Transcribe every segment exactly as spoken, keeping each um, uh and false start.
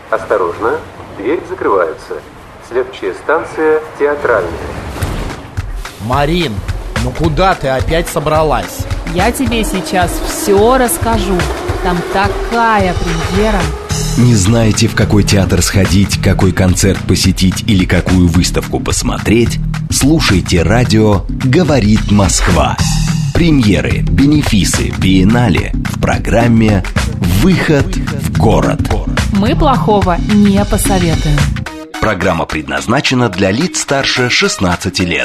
Осторожно, двери закрываются. Следующая станция Театральная. Марин, ну куда ты опять собралась? Я тебе сейчас все расскажу. Там такая премьера. Не знаете, в какой театр сходить, какой концерт посетить или какую выставку посмотреть? Слушайте радио «Говорит Москва». Премьеры, бенефисы, биеннале в программе «Выход в город». Мы плохого не посоветуем. Программа предназначена для лиц старше шестнадцати лет.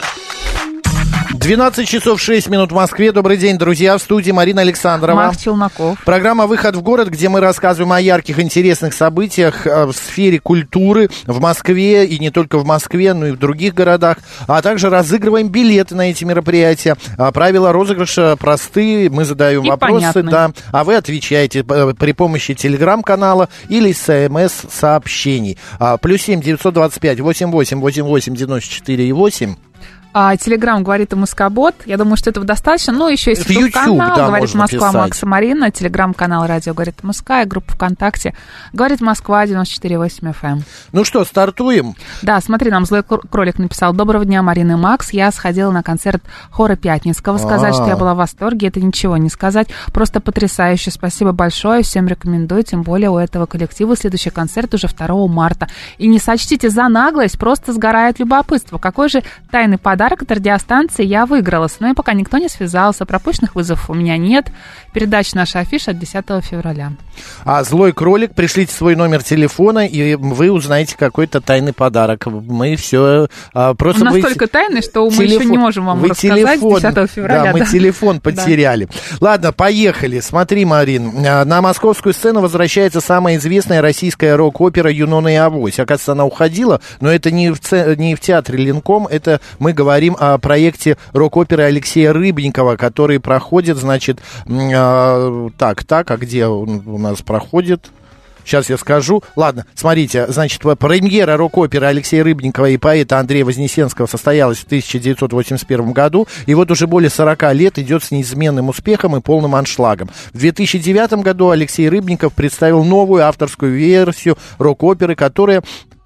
двенадцать часов шесть минут в Москве. Добрый день, друзья. В студии Марина Александрова. Марк Челноков. Программа «Выход в город», где мы рассказываем о ярких, интересных событиях в сфере культуры в Москве, и не только в Москве, но и в других городах. А также разыгрываем билеты на эти мероприятия. Правила розыгрыша простые. Мы задаем и вопросы, понятны. да, а вы отвечаете при помощи телеграм-канала или смс-сообщений. Плюс семь девятьсот двадцать пять восемьдесят восемь восемьдесят восемь девяносто четыре восемь. А, Телеграм говорит и Москобот. Я думаю, что этого достаточно. Ну, еще есть YouTube, канал, да, говорит Москва, писать. Макса Марина. Телеграм-канал радио говорит Москва. И группа ВКонтакте говорит Москва девяносто четыре восемь эф эм. Ну что, стартуем? Да, смотри, нам злой кролик написал: доброго дня, Марина и Макс. Я сходила на концерт хора Пятницкого. Сказать, А-а-а. что я была в восторге, это ничего не сказать. Просто потрясающе. Спасибо большое. Всем рекомендую. Тем более у этого коллектива следующий концерт уже второго марта. И не сочтите за наглость, просто сгорает любопытство. Какой же тайный подарок от радиостанции я выиграла. С мной пока никто не связался. Пропущенных вызовов у меня нет. Передача «Наша афиша» от десятого февраля. А злой кролик, пришлите свой номер телефона, и вы узнаете какой-то тайный подарок. Мы все а, просто... Он настолько вы... тайный, что мы телефон... еще не можем вам вы рассказать телефон... десятого февраля. Да, мы да. телефон потеряли. Да. Ладно, поехали. Смотри, Марин, на московскую сцену возвращается самая известная российская рок-опера «Юнона и Авось». Оказывается, она уходила, но это не в, ц... не в театре Ленком, это мы говорим о проекте рок-оперы Алексея Рыбникова, который проходит, значит, э, так, так, а где он у нас проходит? Сейчас я скажу. Ладно, смотрите, значит, премьера рок-оперы Алексея Рыбникова и поэта Андрея Вознесенского состоялась в тысяча девятьсот восемьдесят первом году, и вот уже более сорока лет идет с неизменным успехом и полным аншлагом. В две тысячи девятом году Алексей Рыбников представил новую авторскую версию рок-оперы, которая...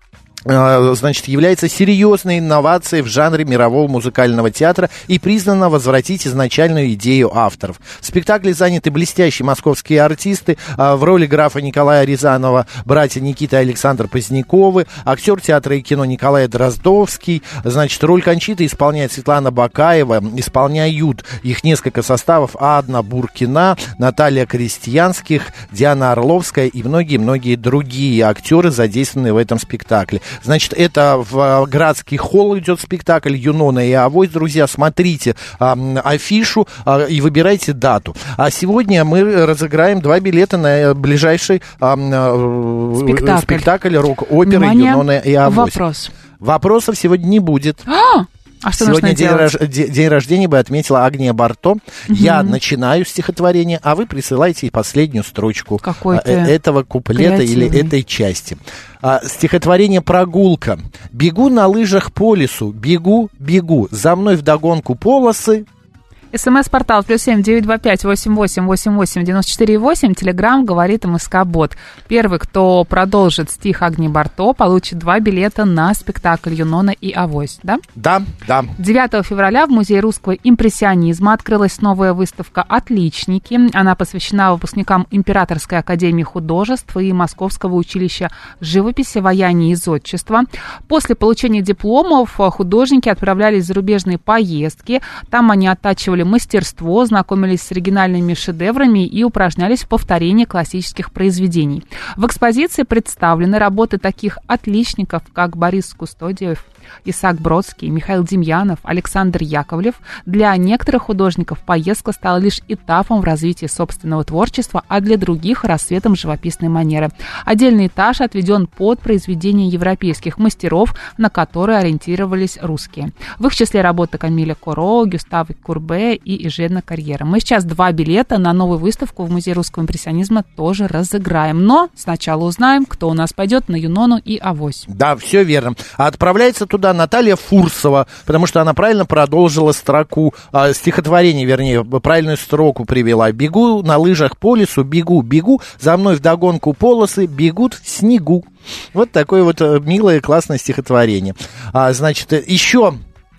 значит, является серьезной инновацией в жанре мирового музыкального театра и признана возвратить изначальную идею авторов. В спектакле заняты блестящие московские артисты. В роли графа Николая Рязанова братья Никита и Александр Поздняковы, актер театра и кино Николай Дроздовский. Значит, роль Кончиты исполняет Светлана Бакаева. Исполняют их несколько составов: Адна Буркина, Наталья Крестьянских, Диана Орловская и многие-многие другие актеры, задействованные в этом спектакле. Значит, это в Градский холл идет спектакль «Юнона и Авось». Друзья, смотрите а, афишу а, и выбирайте дату. А сегодня мы разыграем два билета на ближайший а, спектакль. спектакль рок-оперы «Юнона и Авось». Вопрос. Вопросов сегодня не будет. А! А что Сегодня нужно день, делать? рож... день рождения бы отметила Агния Барто. Угу. Я начинаю стихотворение, а вы присылаете последнюю строчку Какой этого куплета креативный. или этой части. А, стихотворение «Прогулка». Бегу на лыжах по лесу, бегу, бегу, за мной вдогонку полосы. СМС-портал плюс семь девять два пять восемь восемь восемь восемь девяносто четыре восемь. Телеграм говорит МСК-бот. Первый, кто продолжит стих Агнии Барто, получит два билета на спектакль «Юнона и Авось». Да? Да, да. девятого февраля в Музее русского импрессионизма открылась новая выставка «Отличники». Она посвящена выпускникам Императорской академии художеств и Московского училища живописи, ваяния и зодчества. После получения дипломов художники отправлялись в зарубежные поездки. Там они оттачивали мастерство, знакомились с оригинальными шедеврами и упражнялись в повторении классических произведений. В экспозиции представлены работы таких отличников, как Борис Кустодиев, Исаак Бродский, Михаил Демьянов, Александр Яковлев. Для некоторых художников поездка стала лишь этапом в развитии собственного творчества, а для других – рассветом живописной манеры. Отдельный этаж отведен под произведения европейских мастеров, на которые ориентировались русские. В их числе работы Камиля Коро, Гюстава Курбе, Орфея и Эжена Карьера. Мы сейчас два билета на новую выставку в Музее русского импрессионизма тоже разыграем. Но сначала узнаем, кто у нас пойдет на Юнону и Авось. Да, все верно. А отправляется туда Наталья Фурсова, потому что она правильно продолжила строку, э, стихотворение, вернее, правильную строку привела. «Бегу на лыжах по лесу, бегу, бегу, за мной вдогонку полосы бегут в снегу». Вот такое вот милое, классное стихотворение. А, значит, еще...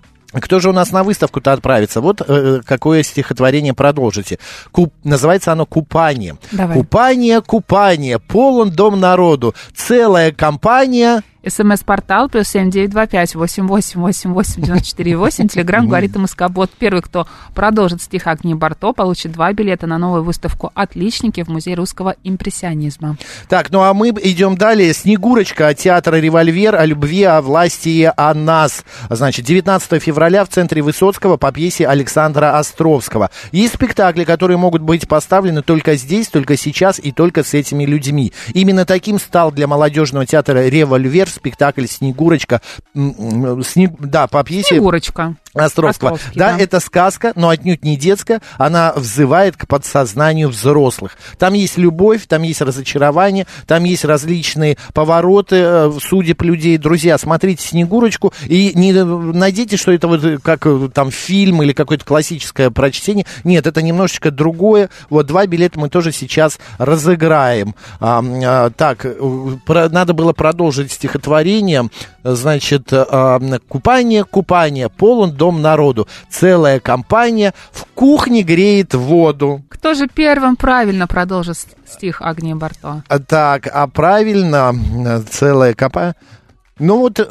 Кто же у нас на выставку-то отправится? Вот э, какое стихотворение продолжите. Куп... Называется оно «Купание». Давай. Купание, купание, полон дом народу, целая компания... СМС-портал плюс семь девять два пять восемь восемь восемь восемь девяносто четыре восемь. Телеграм говорит МСК-бот. Первый, кто продолжит стих Агнии Барто, получит два билета на новую выставку «Отличники» в Музее русского импрессионизма. Так, ну а мы идем далее. «Снегурочка» от театра «Револьвер» о любви, о власти и о нас. Значит, девятнадцатого февраля в Центре Высоцкого по пьесе Александра Островского. Есть спектакли, которые могут быть поставлены только здесь, только сейчас и только с этими людьми. Именно таким стал для молодежного театра «Револьвер» спектакль «Снегурочка». Снег... Да, по пьесе... «Снегурочка». Островского. Да, да, это сказка, но отнюдь не детская. Она взывает к подсознанию взрослых. Там есть любовь, там есть разочарование, там есть различные повороты судеб людей. Друзья, смотрите «Снегурочку» и не надейтесь, что это вот как там фильм или какое-то классическое прочтение. Нет, это немножечко другое. Вот два билета мы тоже сейчас разыграем. А, а, так, про, надо было продолжить стихотворение. Значит, а, «Купание, купание, полон дом народу, целая компания в кухне греет воду». Кто же первым правильно продолжит стих Агнии Барто? Так, а правильно целая компания... Ну вот,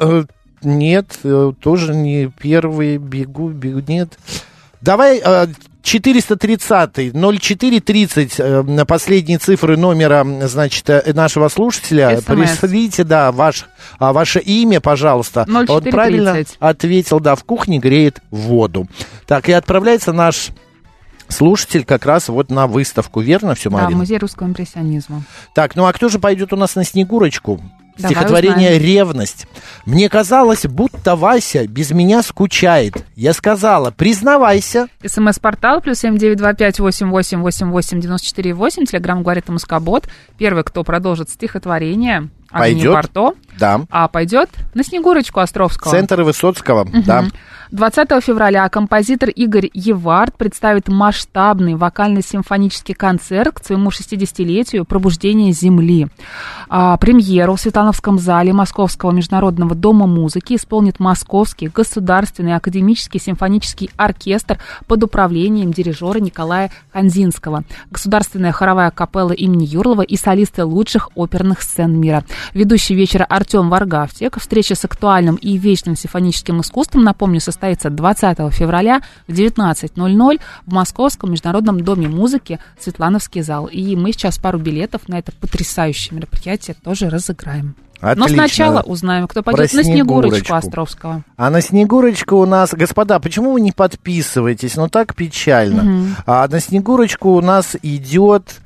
нет, тоже не первый, бегу, бегу, нет. Давай... четыреста тридцать, ноль четыре тридцать, на последние цифры номера, значит, нашего слушателя. Пришлите, да, ваш, ваше имя, пожалуйста. ноль четыре тридцать. Он правильно ответил, да, в кухне греет воду. Так, и отправляется наш слушатель как раз вот на выставку, верно все, Марина? Да, Музей русского импрессионизма. Так, ну а кто же пойдет у нас на «Снегурочку»? Давай Стихотворение узнаем. «Ревность». «Мне казалось, будто Вася без меня скучает. Я сказала, признавайся». СМС-портал плюс семь девять два пять восемь восемь восемь восемь девяносто четыре восемь. Телеграм говорит МСК-бот. Первый, кто продолжит стихотворение Агнии Барто, да. А пойдет на «Снегурочку» Островского. Центр Высоцкого, угу. Да. двадцатого февраля композитор Игорь Евард представит масштабный вокально-симфонический концерт к своему шестидесятилетию «Пробуждение Земли». А, премьеру в Светлановском зале Московского международного дома музыки исполнит Московский государственный академический симфонический оркестр под управлением дирижера Николая Ханзинского, государственная хоровая капелла имени Юрлова и солисты лучших оперных сцен мира. Ведущий вечера Артем Варгавтек. Встреча с актуальным и вечным симфоническим искусством, напомню, состоится двадцатого февраля в девятнадцать ноль ноль в Московском международном доме музыки Светлановский зал. И мы сейчас пару билетов на это потрясающее мероприятие тоже разыграем. Отлично. Но сначала узнаем, кто пойдет на «Снегурочку» Островского. А на «Снегурочку» у нас... Господа, почему вы не подписываетесь? Ну, так печально. Угу. А на «Снегурочку» у нас идет...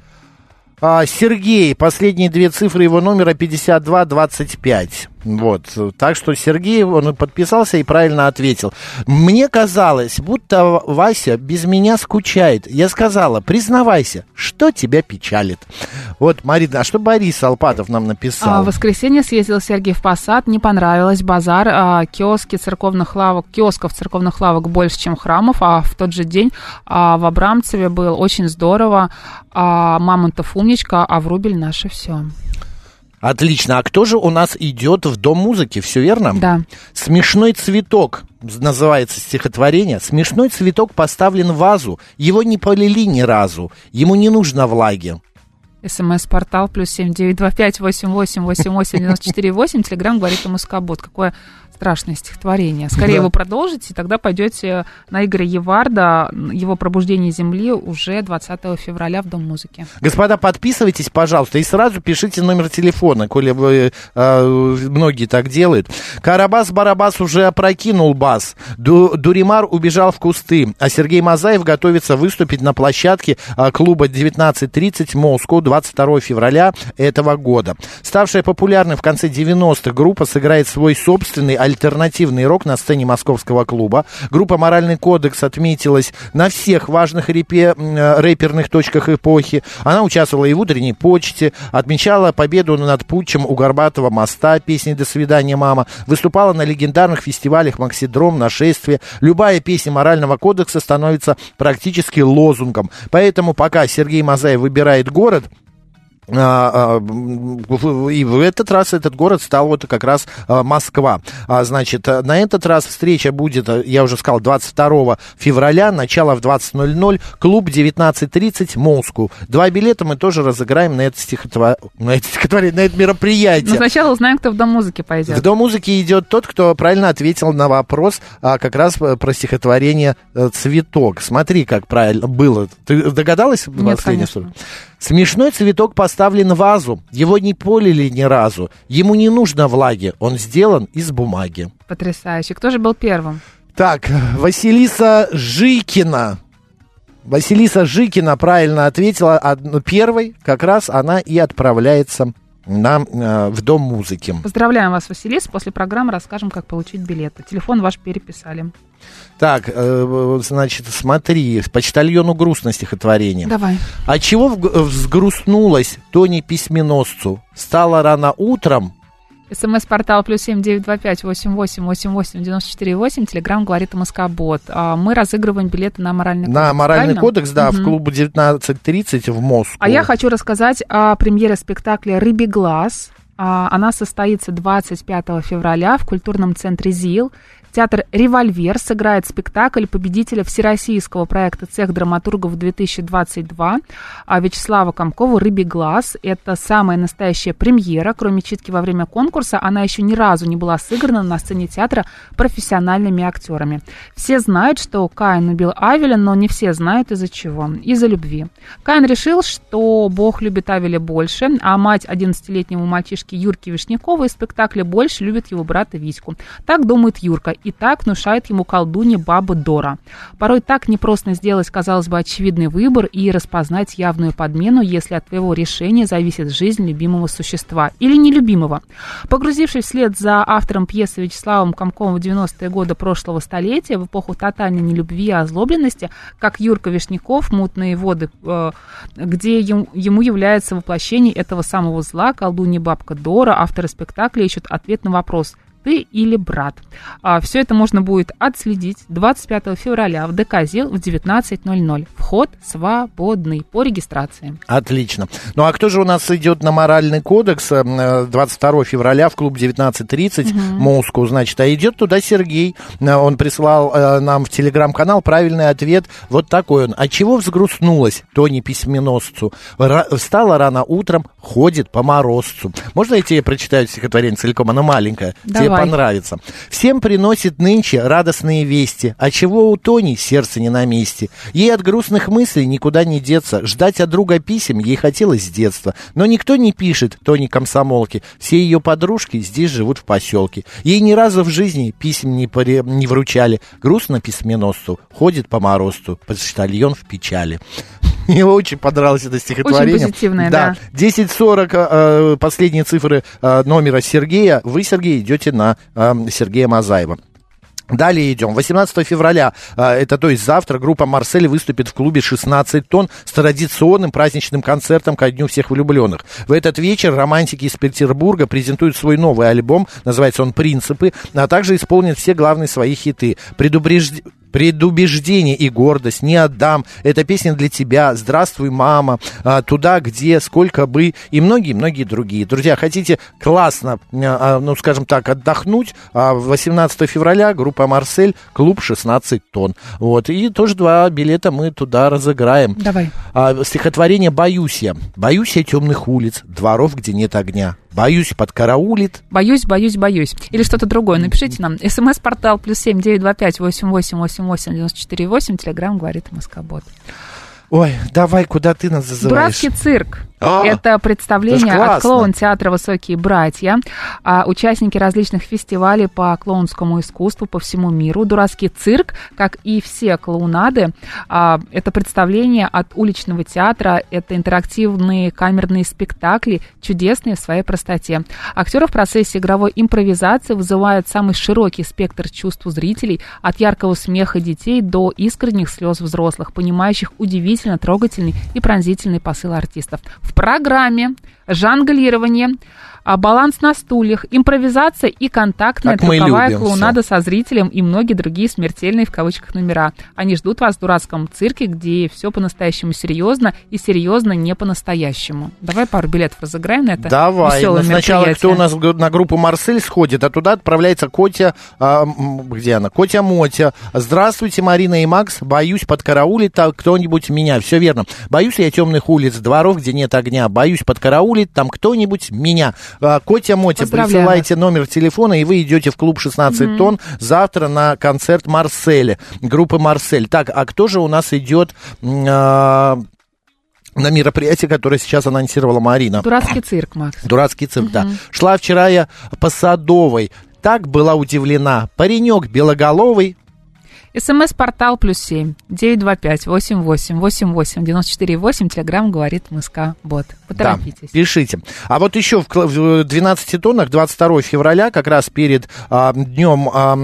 Сергей, последние две цифры его номера пятьдесят два двадцать пять. Вот, так что Сергей, он подписался и правильно ответил. Мне казалось, будто Вася без меня скучает. Я сказала, признавайся, что тебя печалит. Вот, Марина, а что Борис Алпатов нам написал? А, в воскресенье съездил Сергей в Посад, не понравилось, базар, а, киоски церковных лавок, киосков церковных лавок больше, чем храмов, а в тот же день а, в Абрамцеве было очень здорово, а, Мамонтов умничка, а Врубель наше все. Отлично. А кто же у нас идет в Дом музыки? Все верно? Да. «Смешной цветок» называется стихотворение. «Смешной цветок поставлен в вазу. Его не полили ни разу. Ему не нужно влаги». СМС-портал плюс семь девять два пять восемь восемь восемь восемь девяносто четыре восемь. Телеграм говорит МСК-бот. Какое страшное стихотворение. Скорее да. Его продолжите, тогда пойдете на Игоря Еварда, его «Пробуждение Земли» уже двадцатого февраля в Дом музыки. Господа, подписывайтесь, пожалуйста, и сразу пишите номер телефона, коли вы, э, многие так делают. Карабас-Барабас уже опрокинул бас. Ду- Дуримар убежал в кусты, а Сергей Мазаев готовится выступить на площадке э, клуба девятнадцать тридцать Москва двадцать второго февраля этого года. Ставшая популярной в конце девяностых, группа сыграет свой собственный альтернативный рок на сцене московского клуба. Группа «Моральный кодекс» отметилась на всех важных рэпе, рэперных точках эпохи. Она участвовала и в «Утренней почте», отмечала победу над путчем у Горбатого моста песней «До свидания, мама», выступала на легендарных фестивалях «Максидром», «Нашествие». Любая песня «Морального кодекса» становится практически лозунгом. Поэтому пока Сергей Мазаев выбирает город, А, а, и в этот раз этот город стал вот как раз а, Москва. А, значит, на этот раз встреча будет, я уже сказал, двадцать второго февраля, начало в двадцать ноль ноль, клуб девятнадцать тридцать, Москву. Два билета мы тоже разыграем на это стихотворение, на это, стихотворение, на это мероприятие. Но сначала узнаем, кто в Дом музыки пойдет. В Дом музыки идет тот, кто правильно ответил на вопрос а, как раз про стихотворение «Цветок». Смотри, как правильно было. Ты догадалась? Нет, конечно. Смешной цветок поставлен в вазу, его не полили ни разу, ему не нужно влаги, он сделан из бумаги. Потрясающе. Кто же был первым? Так, Василиса Жикина. Василиса Жикина правильно ответила первой, как раз она и отправляется на, э, в Дом музыки. Поздравляем вас, Василиса. После программы расскажем, как получить билеты. Телефон ваш переписали. Так, э, значит, смотри, почтальону грустно стихотворение. Давай. А чего взгрустнулась Тони письменосцу? Стало рано утром. СМС-портал плюс семь девять два пять восемь восемь восемь восемь девяносто четыре восемь. Телеграм говорит МСК-бот. Мы разыгрываем билеты на «Моральный кодекс». На «Моральный правильно? кодекс», да, угу. в клубу девятнадцать тридцать в Москву. А я хочу рассказать о премьере спектакля «Рыбий глаз». Она состоится двадцать пятого февраля в культурном центре ЗИЛ. Театр «Револьвер» сыграет спектакль победителя всероссийского проекта «Цех драматургов две тысячи двадцать два» Вячеслава Комкова «Рыбий глаз». Это самая настоящая премьера. Кроме читки во время конкурса, она еще ни разу не была сыграна на сцене театра профессиональными актерами. Все знают, что Каин убил Авеля, но не все знают из-за чего. Из-за любви. Каин решил, что Бог любит Авеля больше, а мать одиннадцатилетнего мальчишки Юрки Вишнякова из спектакля больше любит его брата Витьку. Так думает Юрка. И так внушает ему колдунья баба Дора. Порой так непросто сделать, казалось бы, очевидный выбор и распознать явную подмену, если от твоего решения зависит жизнь любимого существа или нелюбимого. Погрузившись вслед за автором пьесы Вячеславом Комковым в девяностые годы прошлого столетия, в эпоху тотальной нелюбви и озлобленности, как Юрка Вишняков, «Мутные воды», где ему является воплощение этого самого зла, колдунья бабка Дора, авторы спектакля ищут ответ на вопрос: ты или брат. А, все это можно будет отследить двадцать пятого февраля в ДК ЗИЛ в девятнадцать ноль ноль. Вход свободный по регистрации. Отлично. Ну а кто же у нас идет на «Моральный кодекс» двадцать второго февраля в клуб девятнадцать тридцать угу. Москву, значит, а идет туда Сергей. Он прислал э, нам в телеграм-канал правильный ответ. Вот такой он. А чего взгрустнулась Тони письменосцу? Ра- встала рано утром, ходит по морозцу. Можно я тебе прочитаю стихотворение целиком? Оно маленькое. Давай. Тебе понравится. Всем приносит нынче радостные вести. А чего у Тони сердце не на месте? Ей от грустных мыслей никуда не деться. Ждать от друга писем ей хотелось с детства. Но никто не пишет Тони комсомолке. Все ее подружки здесь живут в поселке. Ей ни разу в жизни писем не, поре... не вручали. Грустно письменосцу. Ходит по морозцу. Почтальон в печали. Мне очень понравилось это стихотворение. Очень позитивное, да. десять сорок, э, последние цифры э, номера Сергея. Вы, Сергей, идете на э, Сергея Мазаева. Далее идем. восемнадцатого февраля, э, это то есть завтра, группа «Марсель» выступит в клубе шестнадцать тонн с традиционным праздничным концертом ко Дню всех влюбленных. В этот вечер романтики из Петербурга презентуют свой новый альбом, называется он «Принципы», а также исполнят все главные свои хиты. Предупреждение... «Предубеждение и гордость», «Не отдам», «Это песня для тебя», «Здравствуй, мама», «Туда, где», «Сколько бы» и многие-многие другие. Друзья, хотите классно, ну, скажем так, отдохнуть? восемнадцатого февраля группа «Марсель», клуб шестнадцать тонн. Вот, и тоже два билета мы туда разыграем. Давай. Стихотворение «Боюсь я». «Боюсь я темных улиц, дворов, где нет огня. Боюсь, подкараулит». Боюсь, боюсь, боюсь. Или что-то другое. Напишите нам. СМС-портал плюс семь девять два пять восемь восемь восемь восемь девяносто четыре восемь. Телеграм говорит МСК-бот. Ой, давай, куда ты нас зазываешь? Дурацкий цирк. А, это представление это от клоун-театра «Высокие братья». А, участники различных фестивалей по клоунскому искусству по всему миру. «Дурацкий цирк», как и все клоунады, а, это представление от уличного театра, это интерактивные камерные спектакли, чудесные в своей простоте. Актеры в процессе игровой импровизации вызывают самый широкий спектр чувств у зрителей, от яркого смеха детей до искренних слез взрослых, понимающих удивительно трогательный и пронзительный посыл артистов. В программе жонглирование, баланс на стульях, импровизация и контактная трюковая клоунада со зрителем и многие другие смертельные в кавычках номера. Они ждут вас в дурацком цирке, где все по-настоящему серьезно и серьезно не по-настоящему. Давай пару билетов разыграем на это. Давай. Сначала кто у нас на группу «Марсель» сходит, а туда отправляется Котя, а, где она? Котя Мотя. Здравствуйте, Марина и Макс. Боюсь подкараулить там кто-нибудь меня. Все верно. Боюсь я темных улиц, дворов, где нет огня. Боюсь подкараулить там кто-нибудь меня. Котя Мотя, присылайте номер телефона, и вы идете в клуб шестнадцать mm-hmm. тонн завтра на концерт Марселя, группы Марсель. Так, а кто же у нас идет э, на мероприятие, которое сейчас анонсировала Марина? Дурацкий цирк, Макс. Дурацкий цирк, mm-hmm. да. Шла вчера я по Садовой, так была удивлена. Паренек белоголовый. СМС-портал плюс семь девять два пять восемь восемь восемь восемь девяносто четыре восемь. Телеграм говорит МСК Бот. Поторопитесь. Да, пишите. А вот еще в двенадцати тоннах двадцать второго февраля, как раз перед а, днем... А,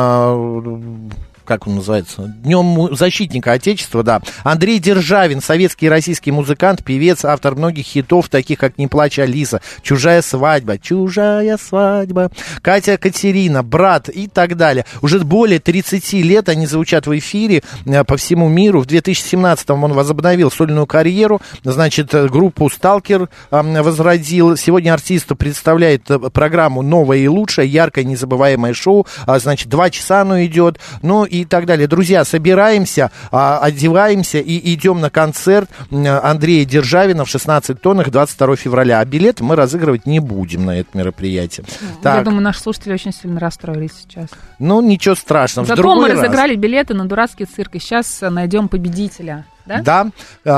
а, как он называется, Днем защитника Отечества, да. Андрей Державин, советский и российский музыкант, певец, автор многих хитов, таких как «Не плачь, Алиса», «Чужая свадьба», «Чужая свадьба», Катя Катерина, «Брат» и так далее. Уже более тридцати лет они звучат в эфире по всему миру. В две тысячи семнадцатом он возобновил сольную карьеру, значит, группу «Сталкер» возродил. Сегодня артист представляет программу «Новое и лучшее», яркое, незабываемое шоу, значит, два часа оно идет, ну и так далее. Друзья, собираемся, одеваемся и идем на концерт Андрея Державина в шестнадцати тоннах двадцать второго февраля. А билеты мы разыгрывать не будем на это мероприятие. Я так. думаю, наши слушатели очень сильно расстроились сейчас. Ну, ничего страшного. Зато мы раз. разыграли билеты на дурацкий цирк, и сейчас найдем победителя. Да? Да.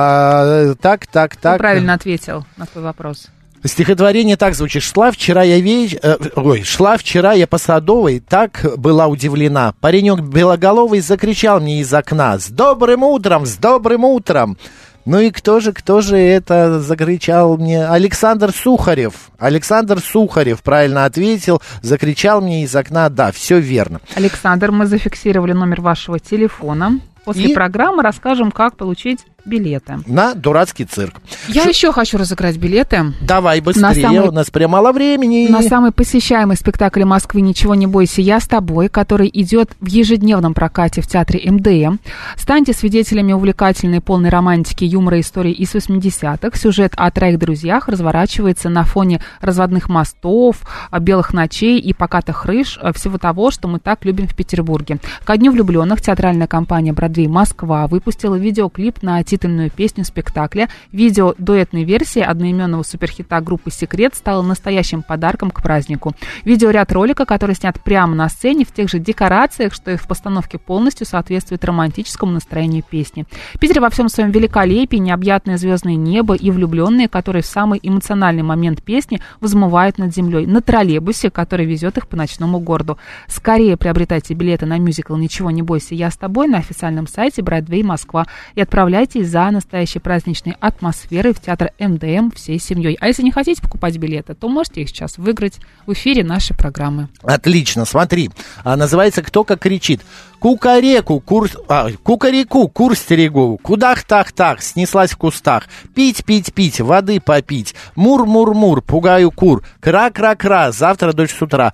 А, так, так, так. Ты правильно ответил на твой вопрос. Стихотворение так звучит. Шла вчера я веч... э, ой, шла вчера я по Садовой, так была удивлена. Паренек белоголовый закричал мне из окна: «С добрым утром, с добрым утром!» Ну и кто же, кто же это закричал мне? Александр Сухарев. Александр Сухарев правильно ответил, закричал мне из окна. Да, все верно. Александр, мы зафиксировали номер вашего телефона. После и... программы расскажем, как получить билеты. На дурацкий цирк. Я Ш... еще хочу разыграть билеты. Давай быстрее, самый... у нас прям мало времени. На самый посещаемый спектакль Москвы «Ничего не бойся, я с тобой», который идет в ежедневном прокате в театре эм дэ эм. Станьте свидетелями увлекательной, полной романтики, юмора и истории из восьмидесятых. Сюжет о троих друзьях разворачивается на фоне разводных мостов, белых ночей и покатых крыш, всего того, что мы так любим в Петербурге. Ко дню влюбленных театральная компания «Бродвей Москва» выпустила видеоклип на титульную песню спектакля. Видео дуэтной версии одноименного суперхита группы «Секрет» стало настоящим подарком к празднику. Видеоряд ролика, который снят прямо на сцене в тех же декорациях, что и в постановке, полностью соответствует романтическому настроению песни. Питер во всем своем великолепии, необъятное звездное небо и влюбленные, которые в самый эмоциональный момент песни взмывают над землей, на троллейбусе, который везет их по ночному городу. Скорее приобретайте билеты на мюзикл «Ничего не бойся, я с тобой» на официальном сайте Бродвей Москва и отправляйтесь за настоящей праздничной атмосферой в театр эм дэ эм всей семьей. А если не хотите покупать билеты, то можете их сейчас выиграть в эфире нашей программы. Отлично, смотри. А, называется «Кто как кричит». Кукареку, кур... а, кукареку, кур стерегу, кудах-тах-тах, снеслась в кустах. Пить, пить, пить, воды попить. Мур-мур-мур, пугаю кур. Кра-кра-кра, завтра дочь с утра.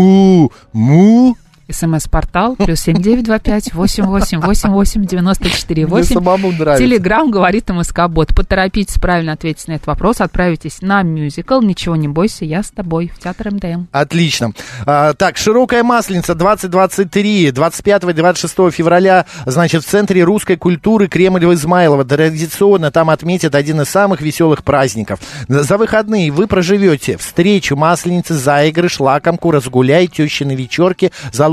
Му-му. СМС-портал плюс семь девять два пять восемь восемь восемь восемь девяносто четыре восемь. Телеграм говорит МСК Бот. Поторопитесь правильно ответить на этот вопрос. Отправитесь на мюзикл «Ничего не бойся, я с тобой» в театр эм дэ эм. Отлично. А, так, «Широкая масленица» двадцать двадцать три, двадцать пятого и двадцать шестого февраля, значит, в Центре русской культуры Кремль в Измайлово. Традиционно там отметят один из самых веселых праздников. За выходные вы проживете встречу масленицы, заигрыш, лакомку, разгуляй, тещины вечерки, залов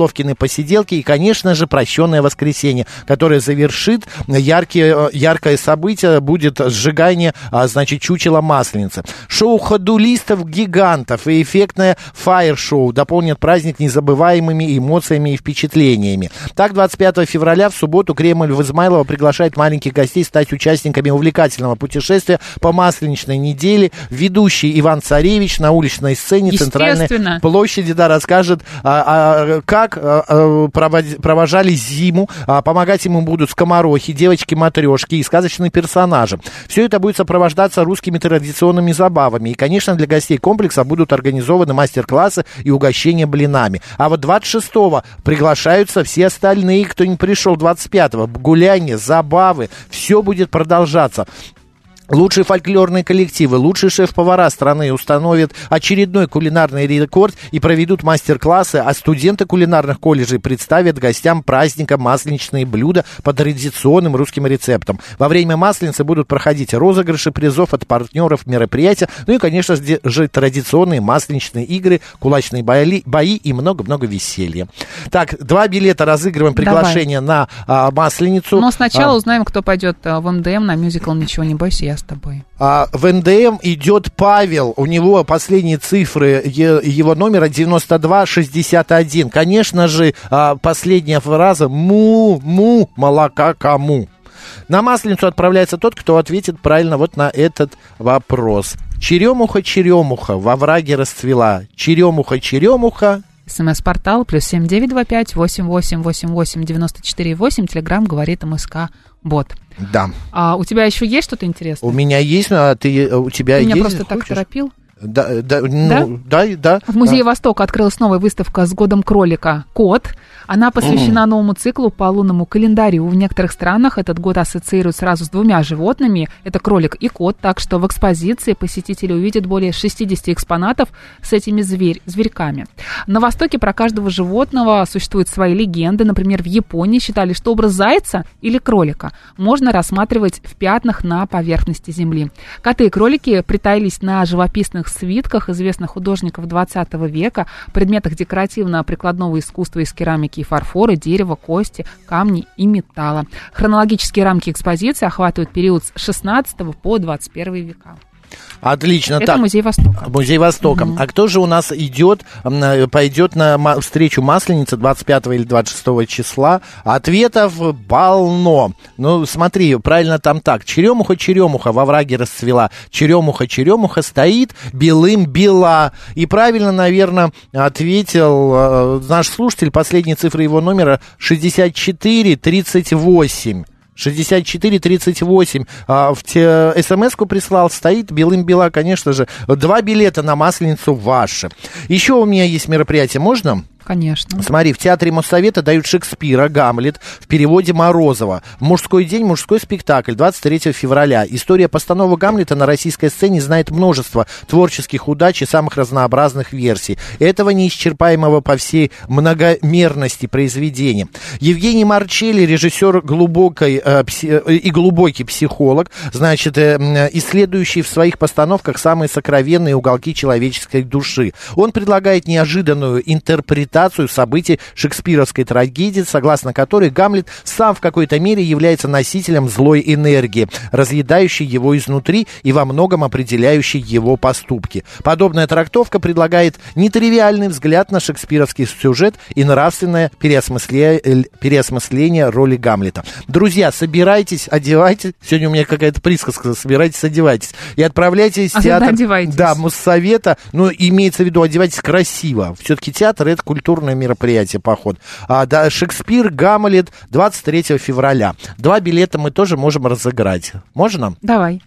Вовкины посиделки и, конечно же, прощенное воскресенье, которое завершит яркие, яркое событие, будет сжигание, значит, чучела Масленицы. Шоу ходулистов-гигантов и эффектное фаер-шоу дополнят праздник незабываемыми эмоциями и впечатлениями. Так, двадцать пятого февраля в субботу Кремль в Измайлово приглашает маленьких гостей стать участниками увлекательного путешествия по Масленичной неделе. Ведущий Иван Царевич на уличной сцене Центральной площади, да, расскажет, а, а, как а, провод, провожали зиму. А, помогать ему будут скоморохи, девочки-матрешки и сказочные персонажи. Все это будет сопровождаться русскими традиционными забавами. И, конечно, для гостей комплекса будут организованы мастер-классы и угощения блинами. А вот двадцать шестого приглашаются все остальные, кто не пришел двадцать пятого. Гуляния, забавы, все будет продолжаться. Лучшие фольклорные коллективы, лучшие шеф-повара страны установят очередной кулинарный рекорд и проведут мастер-классы, а студенты кулинарных колледжей представят гостям праздника масленичные блюда по традиционным русским рецептам. Во время Масленицы будут проходить розыгрыши призов от партнеров мероприятия, ну и, конечно же, традиционные масленичные игры, кулачные бои, бои и много-много веселья. Так, два билета разыгрываем, приглашение Давай. на а, Масленицу. Но сначала а, узнаем, кто пойдет в эм дэ эм на мюзикл «Ничего не бойся, я с тобой». А, в эн дэ эм идет Павел, у него последние цифры е, его номера девяносто два шестьдесят один. Конечно же, а, последняя фраза «му, му, молока кому?». На Масленицу отправляется тот, кто ответит правильно вот на этот вопрос. Черемуха, черемуха, во враге расцвела. Черемуха, черемуха. СМС-портал плюс семь девять два пять восемь восемь восемь восемь девяносто четыре восемь. Телеграм говорит МСК Бот. Да. А у тебя еще есть что-то интересное? У меня есть, а ты, у тебя ты есть? Ты меня просто Хочешь? так торопил. Да, да, ну, да? да, да. В Музее да. Востока открылась новая выставка с годом кролика «Кот». Она посвящена mm. новому циклу по лунному календарю. В некоторых странах этот год ассоциируют сразу с двумя животными. Это кролик и кот. Так что в экспозиции посетители увидят более шестьдесят экспонатов с этими зверь, зверьками. На Востоке про каждого животного существуют свои легенды. Например, в Японии считали, что образ зайца или кролика можно рассматривать в пятнах на поверхности Земли. Коты и кролики притаились на живописных свитках известных художников двадцатого века, предметах декоративно-прикладного искусства из керамики и фарфора, дерева, кости, камней и металла. Хронологические рамки экспозиции охватывают период с шестнадцатого по двадцать первый века. Отлично. Это так, Музей Востока. Музей Востока. Mm-hmm. А кто же у нас идет, пойдет на встречу Масленицы двадцать пятого или двадцать шестого числа? Ответов полно. Ну, смотри, правильно там так. Черемуха, черемуха во враге расцвела. Черемуха, черемуха стоит белым бела. И правильно, наверное, ответил э, наш слушатель. Последние цифры его номера шестьдесят четыре тридцать восемь. шестьдесят четыре тридцать восемь. А, в те, смс-ку прислал, стоит белым бела, конечно же. Два билета на Масленицу ваши. Еще у меня есть мероприятие, можно? Конечно. Смотри, в Театре Моссовета дают Шекспира, Гамлет, в переводе Морозова. Мужской день, мужской спектакль, двадцать третьего февраля. История постановок Гамлета на российской сцене знает множество творческих удач и самых разнообразных версий. Этого неисчерпаемого по всей многомерности произведения. Евгений Марчелли, режиссер глубокой, э, пси, э, и глубокий психолог, значит, э, исследующий в своих постановках самые сокровенные уголки человеческой души. Он предлагает неожиданную интерпретацию событий шекспировской трагедии, согласно которой Гамлет сам в какой-то мере является носителем злой энергии, разъедающей его изнутри и во многом определяющей его поступки. Подобная трактовка предлагает нетривиальный взгляд на шекспировский сюжет и нравственное переосмысление, переосмысление роли Гамлета. Друзья, собирайтесь, одевайтесь. Сегодня у меня какая-то присказка. Собирайтесь, одевайтесь. И отправляйтесь в театр. Да, Моссовета. Но имеется в виду, одевайтесь красиво. Все-таки театр — это культурное мероприятие, поход. А, да, Шекспир, Гамлет, двадцать третьего февраля. Два билета мы тоже можем разыграть. Можно? Давай.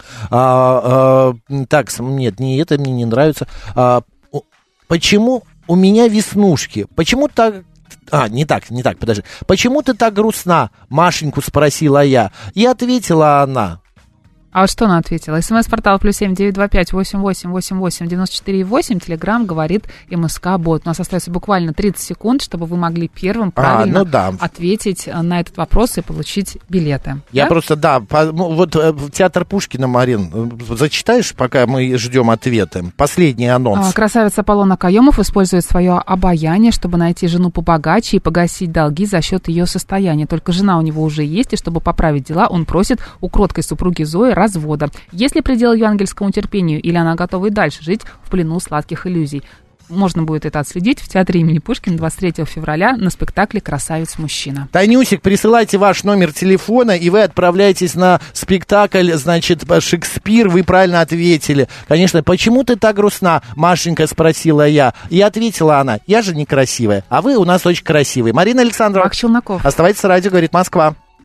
А, а, так, нет, не это мне не нравится. А, почему у меня веснушки? Почему так... А, не так, не так, подожди. Почему ты так грустна? Машеньку спросила я. И ответила она. А что она ответила? СМС-портал плюс семь девять два пять восемь восемь восемь восемь девяносто четыре восемь. Телеграм говорит МСК-бот. У нас остается буквально тридцать секунд, чтобы вы могли первым правильно а, ну да. ответить на этот вопрос и получить билеты. Я да? просто, да, по, ну, вот театр Пушкина, Марин, зачитаешь, пока мы ждем ответы? Последний анонс. Красавец Аполлона Каемов использует свое обаяние, чтобы найти жену побогаче и погасить долги за счет ее состояния. Только жена у него уже есть, и чтобы поправить дела, он просит у кроткой супруги Зои развода. Есть ли предел ее ангельскому терпению, или она готова и дальше жить в плену сладких иллюзий? Можно будет это отследить в театре имени Пушкина двадцать третьего февраля на спектакле «Красавец-мужчина». Танюсик, присылайте ваш номер телефона, и вы отправляетесь на спектакль, значит, «Шекспир». Вы правильно ответили. Конечно, почему ты так грустна, Машенька, спросила я. И ответила она, я же некрасивая, а вы у нас очень красивые. Марина Александрова. Мак Челноков. Оставайтесь с радио, говорит Москва.